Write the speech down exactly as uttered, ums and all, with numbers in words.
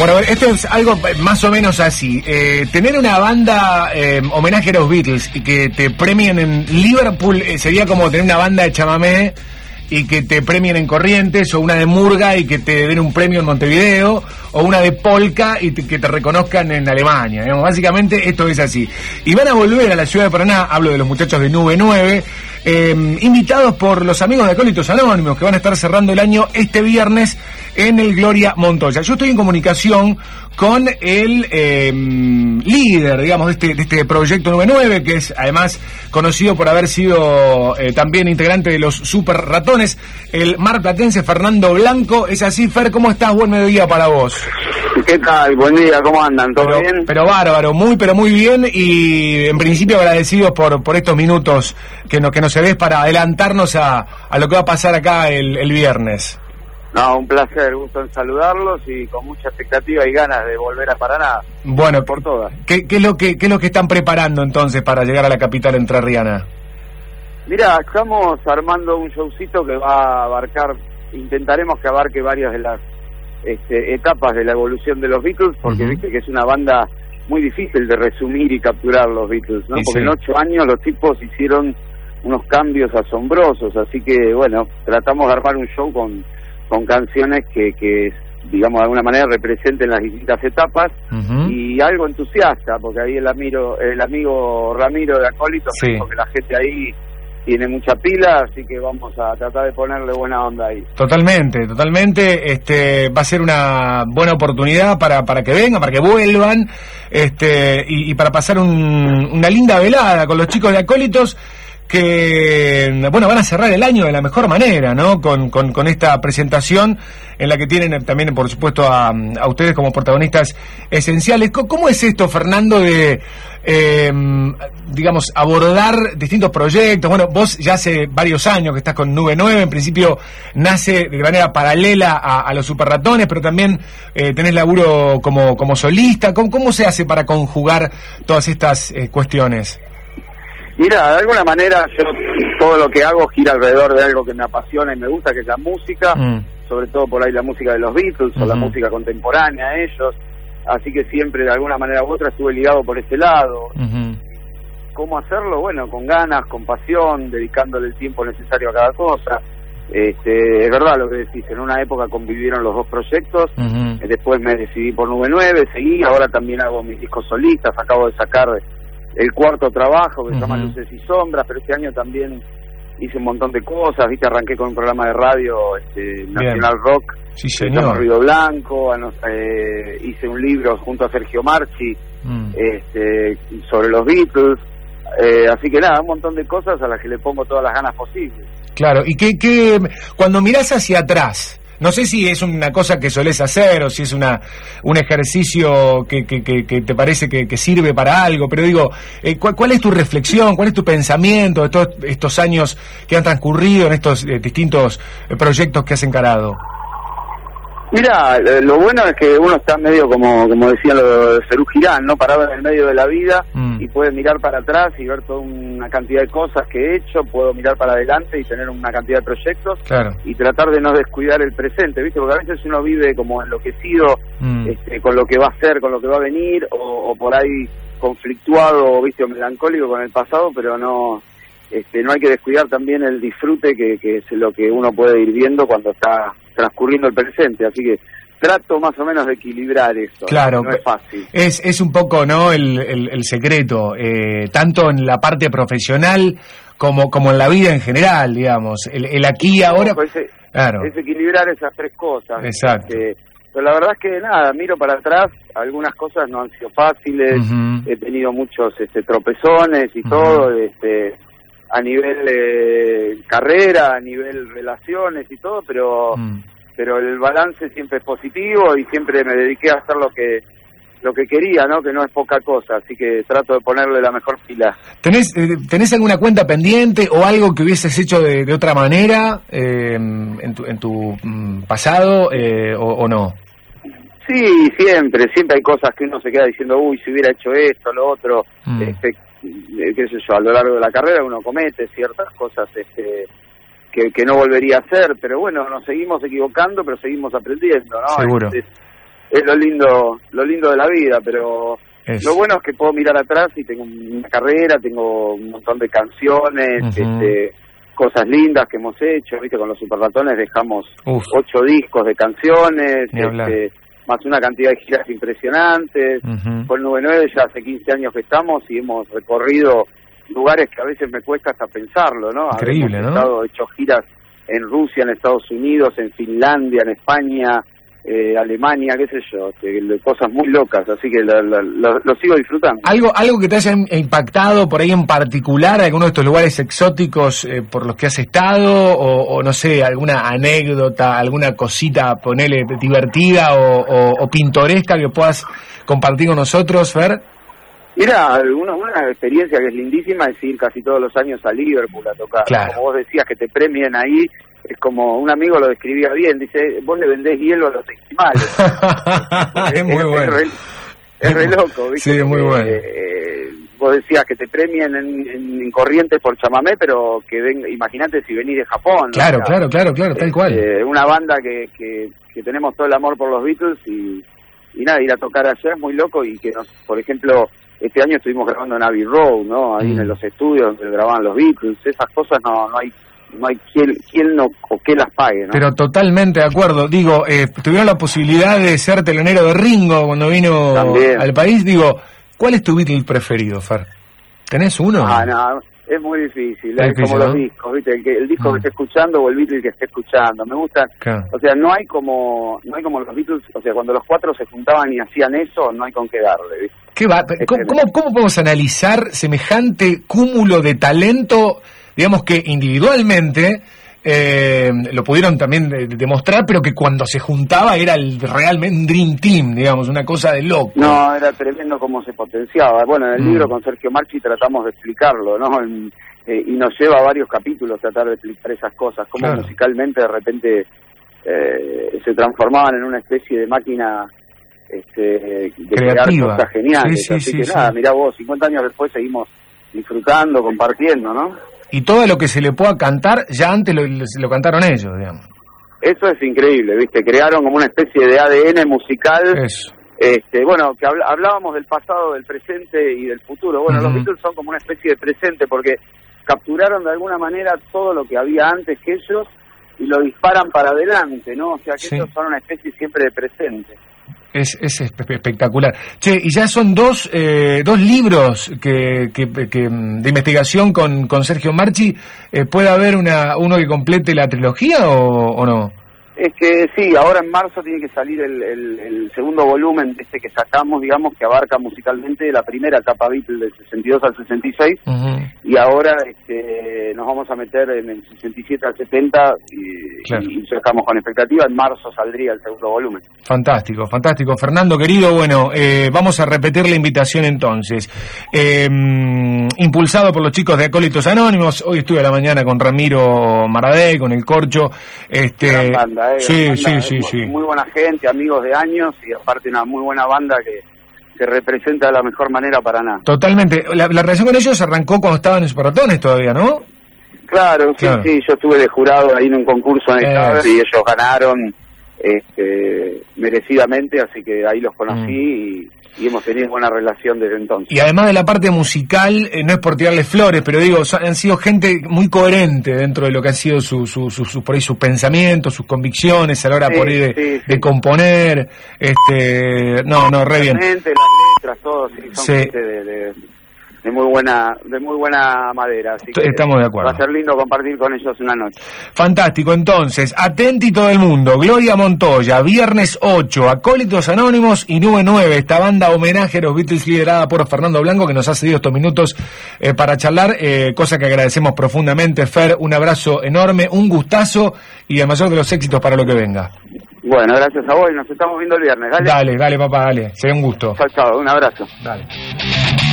Bueno, esto es algo más o menos así. Eh, tener una banda eh, homenaje a los Beatles y que te premien en Liverpool eh, sería como tener una banda de chamamé y que te premien en Corrientes, o una de murga y que te den un premio en Montevideo, o una de polka y te, que te reconozcan en Alemania. Digamos, básicamente esto es así. Y van a volver a la ciudad de Paraná, hablo de los muchachos de Nube nueve, eh, invitados por los amigos de Acólitos Anónimos, que van a estar cerrando el año este viernes en el Gloria Montoya. Yo estoy en comunicación con el eh, líder, digamos, de este, de este proyecto Nube nueve, que es además conocido por haber sido eh, también integrante de los Super Ratones, el marplatense Fernando Blanco. Es así, Fer, ¿cómo estás? Buen mediodía para vos. ¿Qué tal? Buen día, ¿cómo andan? ¿Todo pero, bien? Pero bárbaro, muy pero muy bien, y en principio agradecidos por por estos minutos que nos, que nos cedés para adelantarnos a, a lo que va a pasar acá el, el viernes. No, un placer, gusto en saludarlos y con mucha expectativa y ganas de volver a Paraná. Bueno, por todas. ¿Qué, qué es lo que qué es lo que están preparando entonces para llegar a la capital entrerriana? Mira, estamos armando un showcito que va a abarcar, intentaremos que abarque varias de las este, etapas de la evolución de los Beatles, porque uh-huh. viste que es una banda muy difícil de resumir y capturar los Beatles, ¿no? Sí, porque sí. En ocho años los tipos hicieron unos cambios asombrosos, así que bueno, tratamos de armar un show con con canciones que, que digamos de alguna manera representen las distintas etapas uh-huh. y algo entusiasta, porque ahí el amigo el amigo Ramiro de Acólitos sí. dijo que la gente ahí tiene mucha pila, así que vamos a tratar de ponerle buena onda ahí. Totalmente, totalmente, este va a ser una buena oportunidad para para que vengan, para que vuelvan, este y, y para pasar un, una linda velada con los chicos de Acólitos, que, bueno, van a cerrar el año de la mejor manera, ¿no? Con, con, con esta presentación en la que tienen también, por supuesto, a, a ustedes como protagonistas esenciales. ¿Cómo es esto, Fernando, de, eh, digamos, abordar distintos proyectos? Bueno, vos ya hace varios años que estás con Nube nueve, en principio nace de manera paralela a, a los Super Ratones, pero también eh, tenés laburo como, como solista. ¿Cómo, ¿Cómo se hace para conjugar todas estas eh, cuestiones? Mira, de alguna manera yo todo lo que hago gira alrededor de algo que me apasiona y me gusta, que es la música, mm. sobre todo por ahí la música de los Beatles uh-huh. o la música contemporánea a ellos, así que siempre de alguna manera u otra estuve ligado por ese lado. Uh-huh. ¿Cómo hacerlo? Bueno, con ganas, con pasión, dedicándole el tiempo necesario a cada cosa. Este, es verdad lo que decís, en una época convivieron los dos proyectos, uh-huh. después me decidí por Nube nueve, seguí, ahora también hago mis discos solistas, acabo de sacar el cuarto trabajo que se uh-huh. llama Luces y Sombras, pero este año también hice un montón de cosas, viste, arranqué con un programa de radio este, Nacional Rock, sí, se llama Ruido Blanco, eh, hice un libro junto a Sergio Marchi mm. este, sobre los Beatles, eh, así que nada, un montón de cosas a las que le pongo todas las ganas posibles. Claro, y que, que cuando mirás hacia atrás, no sé si es una cosa que solés hacer o si es una un ejercicio que, que, que, que te parece que, que sirve para algo, pero digo, eh, ¿cuál, ¿cuál es tu reflexión, cuál es tu pensamiento de todos estos años que han transcurrido en estos eh, distintos eh, proyectos que has encarado? Mira, lo bueno es que uno está medio como como decían los de Serú Girán, ¿no? Parado en el medio de la vida mm. y puede mirar para atrás y ver toda una cantidad de cosas que he hecho, puedo mirar para adelante y tener una cantidad de proyectos claro. y tratar de no descuidar el presente, ¿viste? Porque a veces uno vive como enloquecido mm. este, con lo que va a ser, con lo que va a venir, o, o por ahí conflictuado, ¿viste? O melancólico con el pasado, pero no este no hay que descuidar también el disfrute que, que es lo que uno puede ir viendo cuando está transcurriendo el presente, así que trato más o menos de equilibrar eso. Claro, no es fácil. Es, es un poco, ¿no?, el, el, el secreto, eh, tanto en la parte profesional como como en la vida en general, digamos, el, el aquí y ahora. No, pues es, claro. es equilibrar esas tres cosas. Exacto. Este, pero la verdad es que nada, miro para atrás, algunas cosas no han sido fáciles, uh-huh. he tenido muchos este, tropezones y uh-huh. todo, este a nivel eh, carrera, a nivel relaciones y todo, pero mm. pero el balance siempre es positivo y siempre me dediqué a hacer lo que lo que quería, ¿no? Que no es poca cosa, así que trato de ponerle la mejor pila. ¿Tenés eh, tenés alguna cuenta pendiente o algo que hubieses hecho de, de otra manera eh, en tu en tu mm, pasado eh, o, o no? Sí, siempre, siempre hay cosas que uno se queda diciendo, uy, si hubiera hecho esto, lo otro, mm. este qué sé yo, a lo largo de la carrera uno comete ciertas cosas este que, que no volvería a hacer, pero bueno, nos seguimos equivocando, pero seguimos aprendiendo, ¿no? Seguro. Entonces, es lo lindo, lo lindo de la vida, pero es. Lo bueno es que puedo mirar atrás y tengo una carrera, tengo un montón de canciones, uh-huh. este, cosas lindas que hemos hecho, viste, con los Superratones dejamos Uf. ocho discos de canciones, este, más una cantidad de giras impresionantes, uh-huh. con nueve nueve ya hace quince años que estamos y hemos recorrido lugares que a veces me cuesta hasta pensarlo, ¿no? Increíble, hemos ¿no? estado, hecho giras en Rusia, en Estados Unidos, en Finlandia, en España, eh, Alemania, qué sé yo, que, cosas muy locas, así que lo, lo, lo, lo sigo disfrutando. ¿Algo algo que te haya impactado por ahí en particular, alguno de estos lugares exóticos eh, por los que has estado, o, o no sé, alguna anécdota, alguna cosita, ponele, divertida o, o, o pintoresca que puedas compartir con nosotros, Fer? Mira, una, una experiencia que es lindísima es ir casi todos los años a Liverpool a tocar. Claro. Como vos decías, que te premien ahí, es como un amigo lo describía bien, dice, vos le vendés hielo a los esquimales. Es muy es, bueno. Es re, es re loco, ¿viste? Sí, es muy bueno. Eh, vos decías que te premien en, en, en Corrientes por chamamé, pero que ven, imagínate si venís de Japón. Claro, ¿no? O sea, claro, claro, claro, tal cual. Eh, una banda que, que, que tenemos todo el amor por los Beatles y, y nada, ir a tocar allá es muy loco y que nos, por ejemplo... Este año estuvimos grabando en Abbey Road, ¿no? Ahí mm. en los estudios donde grababan los Beatles. Esas cosas no no hay no hay quien, quien no o que las pague, ¿no? Pero totalmente de acuerdo. Digo, eh, tuvieron la posibilidad de ser telonero de Ringo cuando vino También. al país. Digo, ¿cuál es tu Beatle preferido, Fer? ¿Tenés uno? Ah, no, es muy difícil. Es, es difícil, como ¿no? los discos, ¿viste? El, que, el disco mm. que esté escuchando o el Beatle que esté escuchando. Me gusta. Claro. O sea, no hay como no hay como los Beatles. O sea, cuando los cuatro se juntaban y hacían eso, no hay con qué darle, ¿viste? ¿Qué va? ¿Cómo, cómo, ¿Cómo podemos analizar semejante cúmulo de talento, digamos que individualmente eh, lo pudieron también de, de demostrar, pero que cuando se juntaba era el realmente un Dream Team, digamos, una cosa de loco? No, era tremendo cómo se potenciaba. Bueno, en el mm. libro con Sergio Marchi tratamos de explicarlo, ¿no? En, eh, y nos lleva a varios capítulos tratar de explicar esas cosas, cómo claro. musicalmente de repente eh, se transformaban en una especie de máquina... Este, de crear cosas geniales, sí, sí, así sí, que sí. nada, mirá vos, cincuenta años después seguimos disfrutando, compartiendo, ¿no? Y todo lo que se le pueda cantar, ya antes lo, lo cantaron ellos, digamos. Eso es increíble, ¿viste? Crearon como una especie de A D N musical. Eso. Este, bueno, que habl- hablábamos del pasado, del presente y del futuro. Bueno, uh-huh. los Beatles son como una especie de presente porque capturaron de alguna manera todo lo que había antes que ellos y lo disparan para adelante, ¿no? O sea, que sí. ellos son una especie siempre de presente. Es, es espectacular. Che, y ya son dos eh, dos libros que, que, que de investigación con, con Sergio Marchi. Eh, ¿Puede haber una uno que complete la trilogía o, o no? Es que sí, ahora en marzo tiene que salir el, el, el segundo volumen de este que sacamos, digamos, que abarca musicalmente la primera etapa Beatles del sesenta y dos al sesenta y seis, uh-huh. y ahora este, nos vamos a meter en el sesenta y siete al setenta y, claro. y, y ya estamos con expectativa, en marzo saldría el segundo volumen. Fantástico, fantástico. Fernando, querido, bueno, eh, vamos a repetir la invitación entonces. Eh, impulsado por los chicos de Acólitos Anónimos, hoy estuve a la mañana con Ramiro Maradei, con el Corcho, este... Gran banda, eh, sí, gran sí, banda, sí, muy, sí. Muy buena gente, amigos de años y aparte una muy buena banda que, que representa de la mejor manera Paraná. Totalmente. La, la relación con ellos arrancó cuando estaban en Superratones todavía, ¿no? Claro, sí, claro. sí. Yo estuve de jurado ahí en un concurso en el Caber y ellos ganaron este, merecidamente, así que ahí los conocí mm. y... y hemos tenido buena relación desde entonces. Y además de la parte musical, eh, no es por tirarle flores, pero digo, son, han sido gente muy coherente dentro de lo que han sido su, su, su, su, por ahí sus pensamientos, sus convicciones a la hora sí, por ahí de, sí, sí. de componer, este, no, no, re bien. Las letras, todo, sí, son sí. gente de, de, de muy buena, de muy buena madera, así que estamos de acuerdo. Va a ser lindo compartir con ellos una noche. Fantástico, entonces, atenti todo el mundo, Gloria Montoya, viernes ocho, Acólitos Anónimos y nueve nueve, esta banda homenaje a los Beatles liderada por Fernando Blanco, que nos ha cedido estos minutos eh, para charlar, eh, cosa que agradecemos profundamente. Fer, un abrazo enorme, un gustazo y el mayor de los éxitos para lo que venga. Bueno, gracias a vos y nos estamos viendo el viernes, dale. Dale, dale papá, dale, será un gusto. Chao, chao, un abrazo. Dale.